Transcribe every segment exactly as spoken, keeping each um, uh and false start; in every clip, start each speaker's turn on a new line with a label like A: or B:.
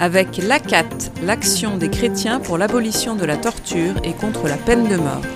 A: avec l'A C A T, l'Action des chrétiens pour l'abolition de la torture et contre la peine de mort.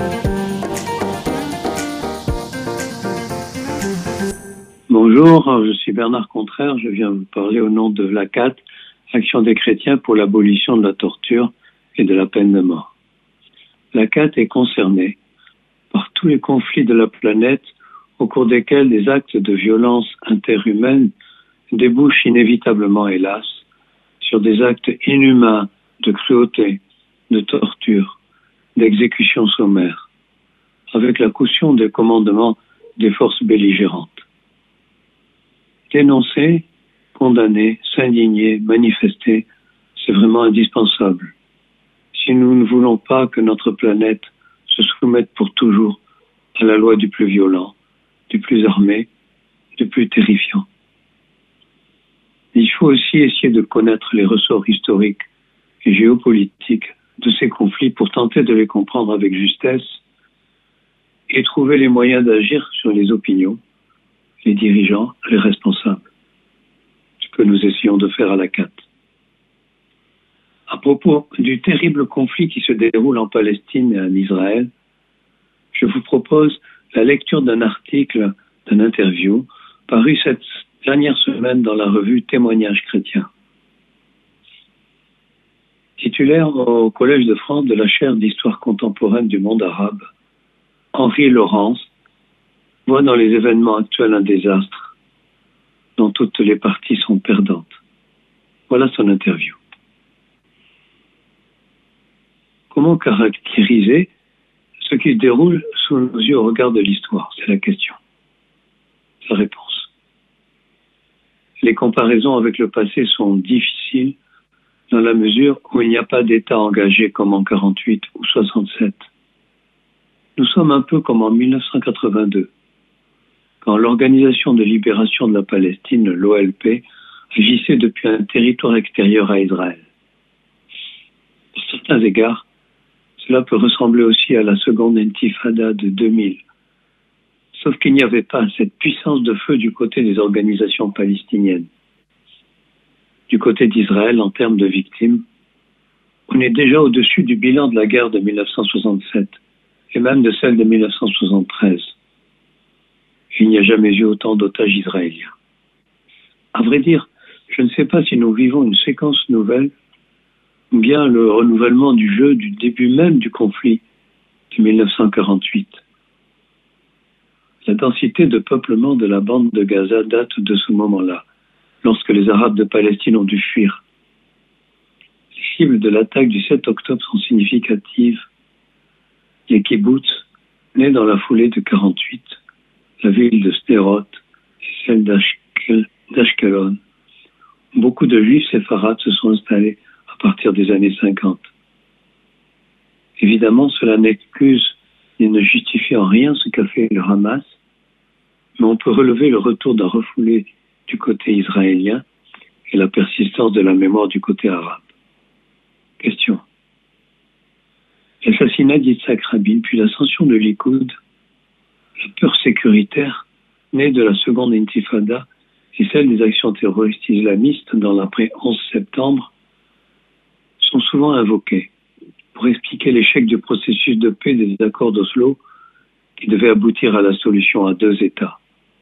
B: Bonjour, je suis Bernard Contraire, je viens vous parler au nom de l'A C A T, Action des chrétiens pour l'abolition de la torture et de la peine de mort. L'A C A T est concernée par tous les conflits de la planète au cours desquels des actes de violence interhumaine débouchent inévitablement, hélas, sur des actes inhumains de cruauté, de torture, d'exécution sommaire, avec la caution des commandements des forces belligérantes. Dénoncer, condamner, s'indigner, manifester, c'est vraiment indispensable. Si nous ne voulons pas que notre planète se soumette pour toujours à la loi du plus violent, du plus armé, du plus terrifiant. Il faut aussi essayer de connaître les ressorts historiques et géopolitiques de ces conflits pour tenter de les comprendre avec justesse et trouver les moyens d'agir sur les opinions, les dirigeants, les responsables. Ce que nous essayons de faire à l'A C A T. À propos du terrible conflit qui se déroule en Palestine et en Israël, je vous propose la lecture d'un article, d'une interview, paru cette dernière semaine dans la revue Témoignages chrétiens. Titulaire au Collège de France de la chaire d'histoire contemporaine du monde arabe, Henri Laurence voit dans les événements actuels un désastre dont toutes les parties sont perdantes. Voilà son interview. Comment caractériser ce qui se déroule sous nos yeux au regard de l'histoire? C'est la question. Sa réponse. Les comparaisons avec le passé sont difficiles dans la mesure où il n'y a pas d'État engagé comme en quarante-huit ou soixante-sept. Nous sommes un peu comme en mille neuf cent quatre-vingt-deux, quand l'Organisation de libération de la Palestine, l'O L P, agissait depuis un territoire extérieur à Israël. Pour certains égards, cela peut ressembler aussi à la seconde intifada de deux mille. Sauf qu'il n'y avait pas cette puissance de feu du côté des organisations palestiniennes. Du côté d'Israël, en termes de victimes, on est déjà au-dessus du bilan de la guerre de mille neuf cent soixante-sept et même de celle de mille neuf cent soixante-treize. Il n'y a jamais eu autant d'otages israéliens. À vrai dire, je ne sais pas si nous vivons une séquence nouvelle ou bien le renouvellement du jeu du début même du conflit de mille neuf cent quarante-huit. La densité de peuplement de la bande de Gaza date de ce moment-là, lorsque les Arabes de Palestine ont dû fuir. Les cibles de l'attaque du sept octobre sont significatives. Les kibboutz, nés dans la foulée de quarante-huit, la ville de Sderot et celle d'Ashkelon. Beaucoup de juifs séfarades se sont installés à partir des années cinquante. Évidemment, cela n'excuse et ne justifie en rien ce qu'a fait le Hamas, mais on peut relever le retour d'un refoulé du côté israélien et la persistance de la mémoire du côté arabe. Question. L'assassinat d'Yitzhak Rabin, puis l'ascension de Likoud, la peur sécuritaire née de la seconde intifada et celle des actions terroristes islamistes dans l'après onze septembre sont souvent invoquées pour expliquer l'échec du processus de paix des accords d'Oslo qui devait aboutir à la solution à deux États.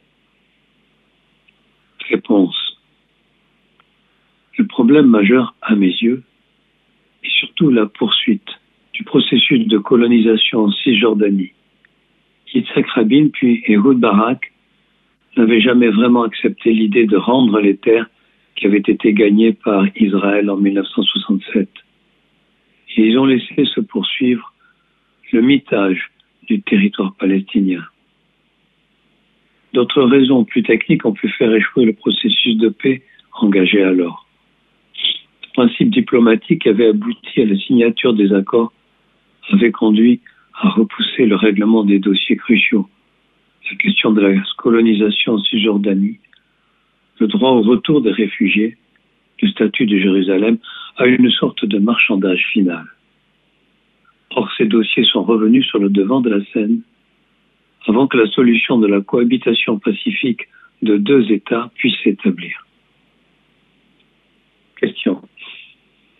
B: Réponse. Le problème majeur, à mes yeux, est surtout la poursuite du processus de colonisation en Cisjordanie. Yitzhak Rabin puis Ehud Barak n'avaient jamais vraiment accepté l'idée de rendre les terres qui avaient été gagnées par Israël en mille neuf cent soixante-sept. Et ils ont laissé se poursuivre le mitage du territoire palestinien. D'autres raisons plus techniques ont pu faire échouer le processus de paix engagé alors. Le principe diplomatique qui avait abouti à la signature des accords avait conduit à repousser le règlement des dossiers cruciaux, la question de la colonisation en Cisjordanie, le droit au retour des réfugiés, le statut de Jérusalem, à une sorte de marchandage final. Or, ces dossiers sont revenus sur le devant de la scène avant que la solution de la cohabitation pacifique de deux États puisse s'établir. Question.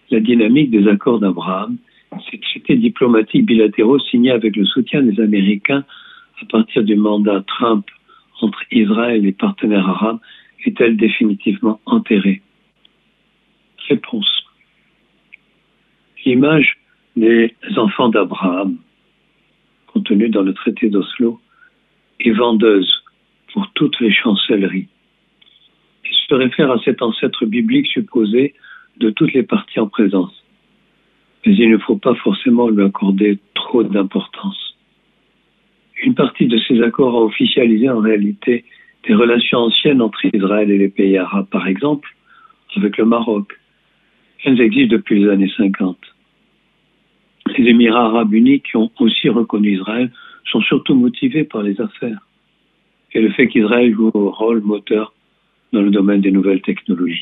B: la dynamique des accords d'Abraham, ces traités diplomatiques bilatéraux signés avec le soutien des Américains à partir du mandat Trump entre Israël et les partenaires arabes, est-elle définitivement enterrée? Réponse. L'image des enfants d'Abraham, contenue dans le traité d'Oslo, est vendeuse pour toutes les chancelleries. Il se réfère à cet ancêtre biblique supposé de toutes les parties en présence. Mais il ne faut pas forcément lui accorder trop d'importance. Une partie de ces accords a officialisé en réalité des relations anciennes entre Israël et les pays arabes, par exemple, avec le Maroc. Elles existent depuis les années cinquante. Les Émirats arabes unis, qui ont aussi reconnu Israël, sont surtout motivés par les affaires et le fait qu'Israël joue un rôle moteur dans le domaine des nouvelles technologies.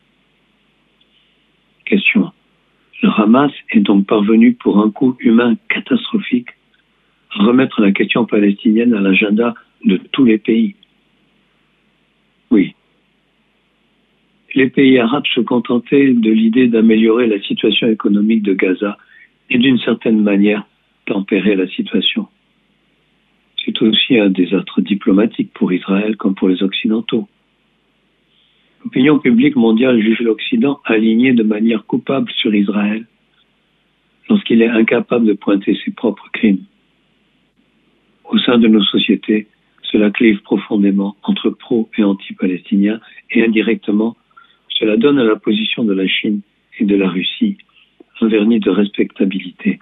B: Question. Le Hamas est donc parvenu pour un coût humain catastrophique à remettre la question palestinienne à l'agenda de tous les pays. Oui. Les pays arabes se contentaient de l'idée d'améliorer la situation économique de Gaza et d'une certaine manière tempérer la situation. C'est aussi un désastre diplomatique pour Israël comme pour les Occidentaux. L'opinion publique mondiale juge l'Occident aligné de manière coupable sur Israël lorsqu'il est incapable de pointer ses propres crimes. Au sein de nos sociétés, cela clive profondément entre pro- et anti-palestiniens et indirectement, cela donne à la position de la Chine et de la Russie un vernis de respectabilité.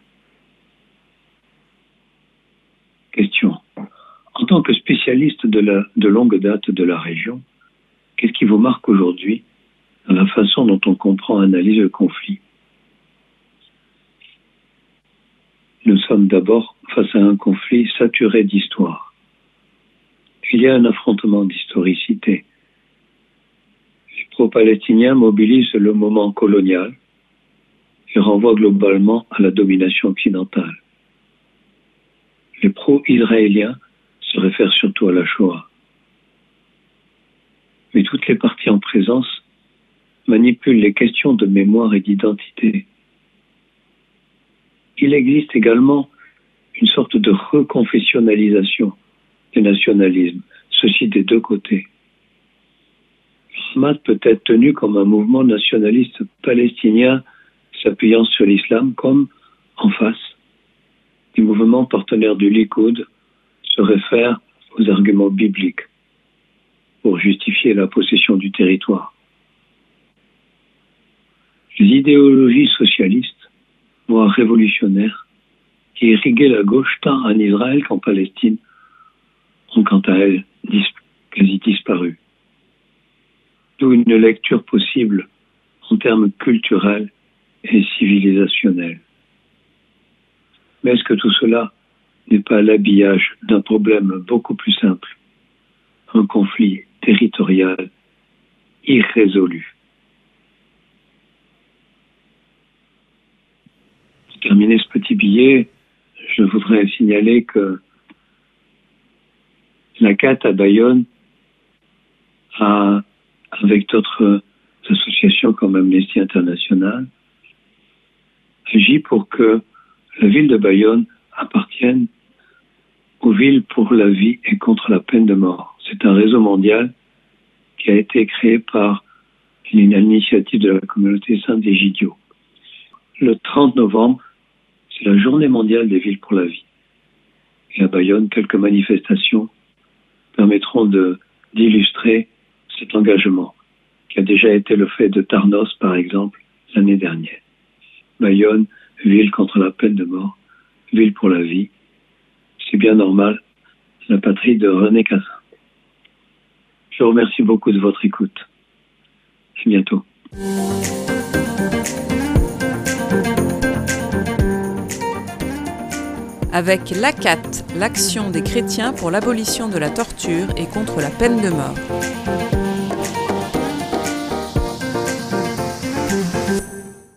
B: Question. En tant que spécialiste de, la, de longue date de la région, qu'est-ce qui vous marque aujourd'hui dans la façon dont on comprend et analyse le conflit? Nous sommes d'abord face à un conflit saturé d'histoire. Il y a un affrontement d'historicité. Les pro-palestiniens mobilisent le moment colonial et renvoient globalement à la domination occidentale. Les pro-israéliens se réfèrent surtout à la Shoah. Mais toutes les parties en présence manipulent les questions de mémoire et d'identité. Il existe également une sorte de reconfessionnalisation des nationalismes, ceci des deux côtés. Le Hamas peut être tenu comme un mouvement nationaliste palestinien s'appuyant sur l'islam, comme, en face, les mouvements partenaires du Likoud se réfèrent aux arguments bibliques pour justifier la possession du territoire. Les idéologies socialistes, voire révolutionnaires, qui irriguaient la gauche tant en Israël qu'en Palestine, ont quant à elles dis- quasi disparu. D'où une lecture possible en termes culturels et civilisationnels. Mais est-ce que tout cela n'est pas l'habillage d'un problème beaucoup plus simple, un conflit territorial irrésolu? Pour terminer ce petit billet, je voudrais signaler que la C A T à Bayonne a, avec d'autres associations comme Amnesty International, agit pour que la ville de Bayonne appartienne aux villes pour la vie et contre la peine de mort. C'est un réseau mondial qui a été créé par l'initiative de la communauté Saint-Egidio. Le trente novembre, c'est la journée mondiale des villes pour la vie. Et à Bayonne, quelques manifestations permettront de, d'illustrer cet engagement, qui a déjà été le fait de Tarnos, par exemple, l'année dernière. Bayonne, ville contre la peine de mort, ville pour la vie. C'est bien normal, la patrie de René Cassin. Je vous remercie beaucoup de votre écoute. À bientôt.
A: Avec l'A C A T, l'action des chrétiens pour l'abolition de la torture et contre la peine de mort.